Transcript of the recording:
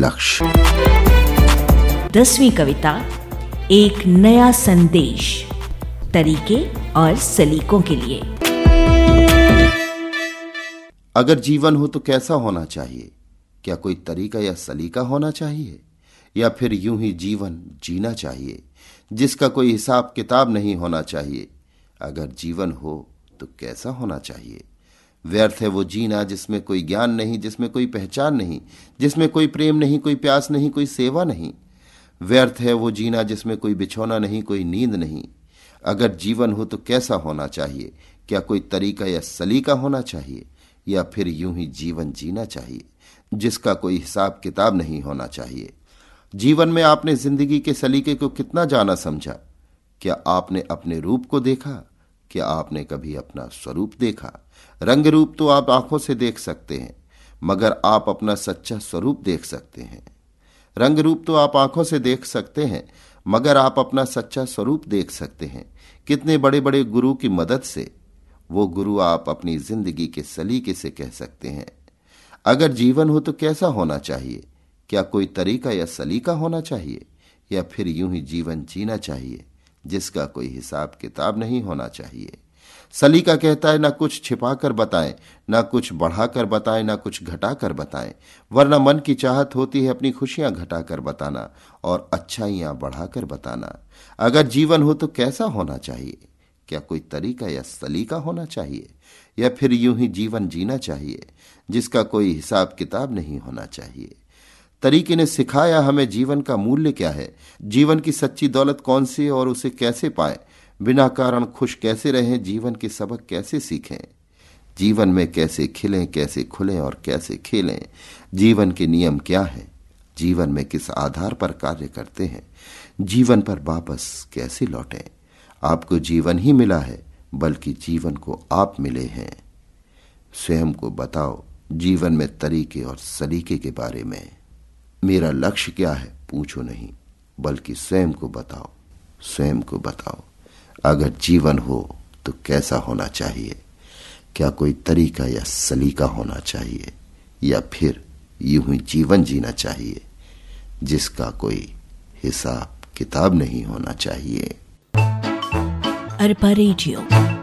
लक्ष्य। 10वीं कविता, एक नया संदेश, तरीके और सलीकों के लिए। अगर जीवन हो तो कैसा होना चाहिए? क्या कोई तरीका या सलीका होना चाहिए, या फिर यूं ही जीवन जीना चाहिए जिसका कोई हिसाब किताब नहीं होना चाहिए? अगर जीवन हो तो कैसा होना चाहिए? व्यर्थ है वो जीना जिसमें कोई ज्ञान नहीं, जिसमें कोई पहचान नहीं, जिसमें कोई प्रेम नहीं, कोई प्यास नहीं, कोई सेवा नहीं। व्यर्थ है वो जीना जिसमें कोई बिछौना नहीं, कोई नींद नहीं। अगर जीवन हो तो कैसा होना चाहिए? क्या कोई तरीका या सलीका होना चाहिए, या फिर यूं ही जीवन जीना चाहिए जिसका कोई हिसाब किताब नहीं होना चाहिए? जीवन में आपने जिंदगी के सलीके को कितना जाना समझा? क्या आपने अपने रूप को देखा? क्या आपने कभी अपना स्वरूप देखा? रंग रूप तो आप आंखों से देख सकते हैं, मगर आप अपना सच्चा स्वरूप देख सकते हैं। रंग रूप तो आप आंखों से देख सकते हैं, मगर आप अपना सच्चा स्वरूप देख सकते हैं। कितने बड़े बड़े गुरु की मदद से वो गुरु आप अपनी जिंदगी के सलीके से कह सकते हैं। अगर जीवन हो तो कैसा होना चाहिए? क्या कोई तरीका या सलीका होना चाहिए, या फिर यूं ही जीवन जीना चाहिए जिसका कोई हिसाब किताब नहीं होना चाहिए? सलीका कहता है ना कुछ छिपाकर बताएं, ना कुछ बढ़ाकर बताएं, ना कुछ घटाकर बताएं, वरना मन की चाहत होती है अपनी खुशियां घटाकर बताना और अच्छाइयां बढ़ाकर बताना। अगर जीवन हो तो कैसा होना चाहिए? क्या कोई तरीका या सलीका होना चाहिए, या फिर यूं ही जीवन जीना चाहिए जिसका कोई हिसाब किताब नहीं होना चाहिए? तरीके ने सिखाया हमें जीवन का मूल्य क्या है, जीवन की सच्ची दौलत कौन सी है और उसे कैसे पाएं, बिना कारण खुश कैसे रहें, जीवन के सबक कैसे सीखें, जीवन में कैसे खिलें, कैसे खुलें और कैसे खेलें, जीवन के नियम क्या हैं, जीवन में किस आधार पर कार्य करते हैं, जीवन पर वापस कैसे लौटें। आपको जीवन ही मिला है, बल्कि जीवन को आप मिले हैं। स्वयं को बताओ जीवन में तरीके और सलीके के बारे में। मेरा लक्ष्य क्या है पूछो नहीं, बल्कि स्वयं को बताओ, स्वयं को बताओ। अगर जीवन हो तो कैसा होना चाहिए? क्या कोई तरीका या सलीका होना चाहिए, या फिर यूं ही जीवन जीना चाहिए जिसका कोई हिसाब किताब नहीं होना चाहिए? अरपा रेडियो।